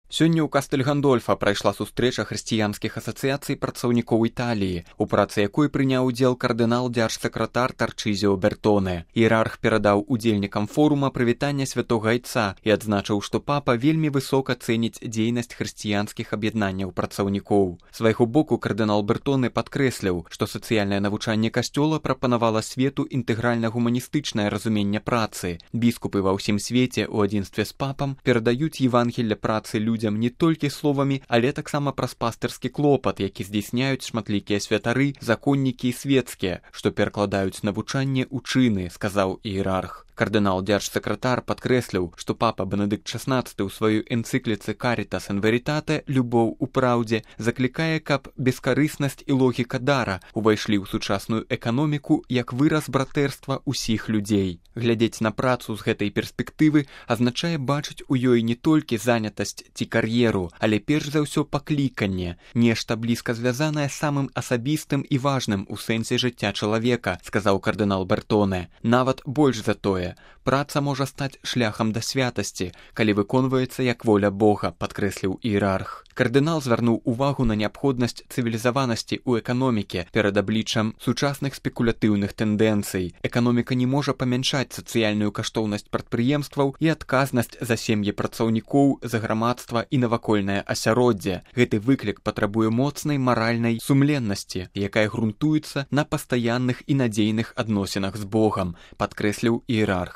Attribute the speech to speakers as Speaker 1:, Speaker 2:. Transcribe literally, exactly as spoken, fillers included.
Speaker 1: Сёння ў Кастэль-Гандольфа прайшла сустрэча хрысціянскіх асацыяцый працаўнікоў Італіі, у працы якой прыняў удзел кардынал дзяржсакратар Тарчызіо Бертоне. Іерарх перадаў удзельнікам форума прывітанне святога айца і адзначыў, што папа вельмі высока цэніць дзейнасць хрысціянскіх аб'яднанняў працаўнікоў. Свайго боку кардынал Бертоне падкрэсліў, што сацыяльнае навучанне касцёла прапанавала свету інтэгральна-гуманістычнае разуменне працы. Біскупы ва ўсім свеце ў адзінстве з папам перадаюць Евангелле працы людзям не толькі словамі, але таксама праз пастырскі клопат, які здзейсняюць шматлікія святары, законнікі і свецкія, што перакладаюць навучанне ў чыны, сказаў іерарх. Кардынал дзяржсакратар падкрэсліў, што папа Бенедыкт шаснаццаты ў сваёй энцыкліцы «Caritas in Veritate» «Любоў у праўдзе» заклікае, каб бескарыснасць і логіка дара увайшлі ў сучасную эканоміку як выраз братэрства ўсіх людзей. Глядзець на працу з гэтай перспектывы азначае бачыць у ёй не толькі занятасць ці кар'еру, але перш за ўсё пакліканне, нешта блізка звязанае з самым асабістым і важным у сэнсе жыцця чалавека, сказаў кардынал Бертоне. Нават больш за тое, праца можа стаць шляхам да святасці, калі выконваецца як воля Бога, падкрэсліў іерарх. Кардынал звярнуў увагу на неабходнасць цывілізаванасці ў эканоміке перад абліччам сучасных спекулятыўных тэндэнцый. Эканоміка не можа памяншаць сацыяльную каштоўнасць прадпрыемстваў і адказнасць за сем'і працаўнікоў, за грамадства і навакольнае асяроддзе. Гэты выклік патрабуе моцнай маральнай сумленнасці, якая грунтуецца на пастаянных і надзейных адносінах з Богам, падкрэсліў іерарх.